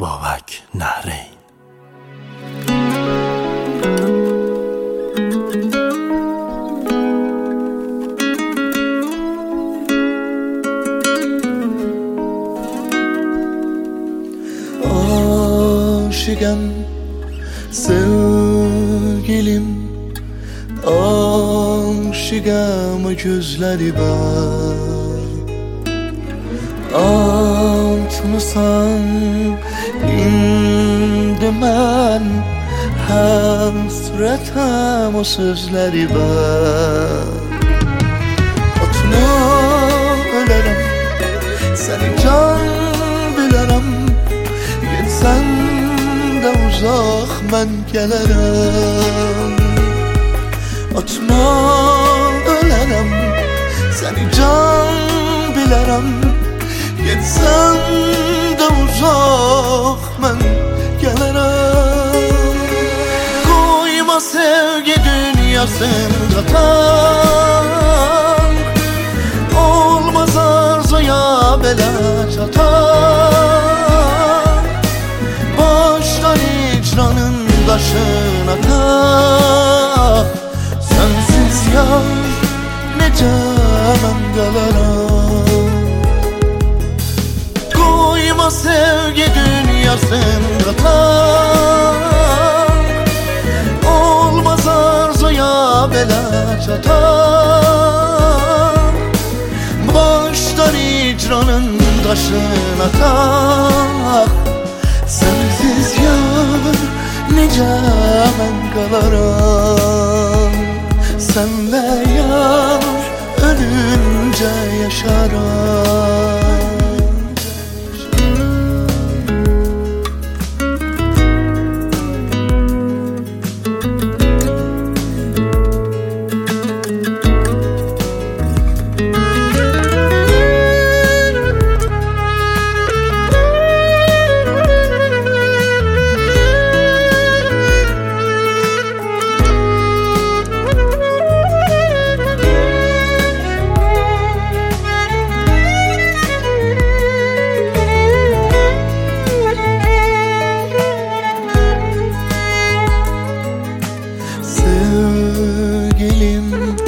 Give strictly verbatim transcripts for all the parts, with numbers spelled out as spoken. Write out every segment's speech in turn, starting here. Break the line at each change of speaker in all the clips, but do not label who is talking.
بابک نهرین.
Aşıkım sevgilim, aşıkım gözleri var. Atmısan indi mən həsrətəm o sözləri var. Atma ölərəm, səni can bilərəm. Getsən də uzaq mən gələrəm. Atma ölərəm, səni can bilərəm. Getsən də uzaq mən gələrəm. Qoyma sevgi dünyasında tan, olmaz arzuya belə çatan. Başdan icranın daşına tak. Sensiz yar necə mən qalaram. Koyma sevgi dünyasında tan, olmaz arzuya belə çatan. Başdan icranın daşına tak. Sensiz yar necə mən qalaram. Senle yar ölünce yaşaram. Sevgilim,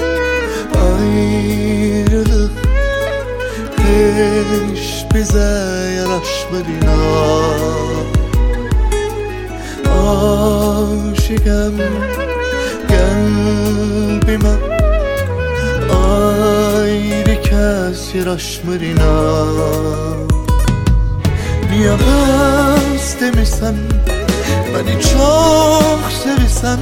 ayrılık hiç bize yaraşmır inan. Aşıkım kalbime ayrı kez yaraşmır inan. Niye öz demişsen, beni çok sevirsen.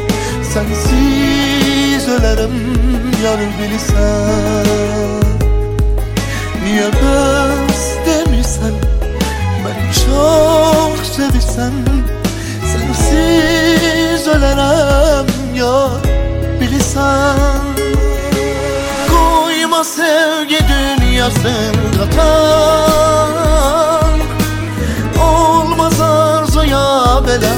Sensiz ölerim yar bilirsen. Niye bez demirsen, beni çok sevirsen. Sensiz ölerim yar bilirsen. Koyma sevgi dünyasında tan, olmaz arzuya belə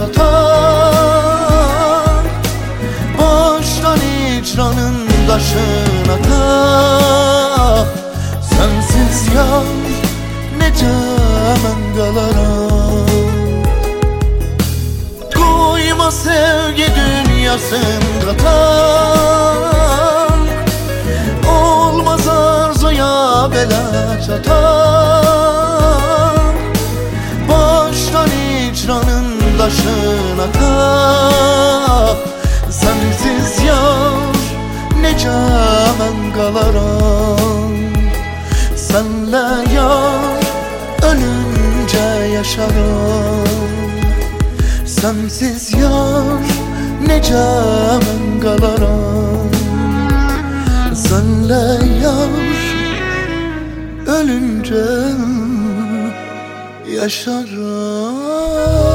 çatan. Başdan icranın daşına tak. Sensiz yar necə mən qalaram. Koyma sevgi dünyasında tan, olmaz arzuya belə çatan. Başdan icranın daşına tak. Sensiz yar necə mən qalaram. Senle yar ölünce yaşaram. Sensiz yar necə mən qalaram. Senle yar ölünce yaşaram.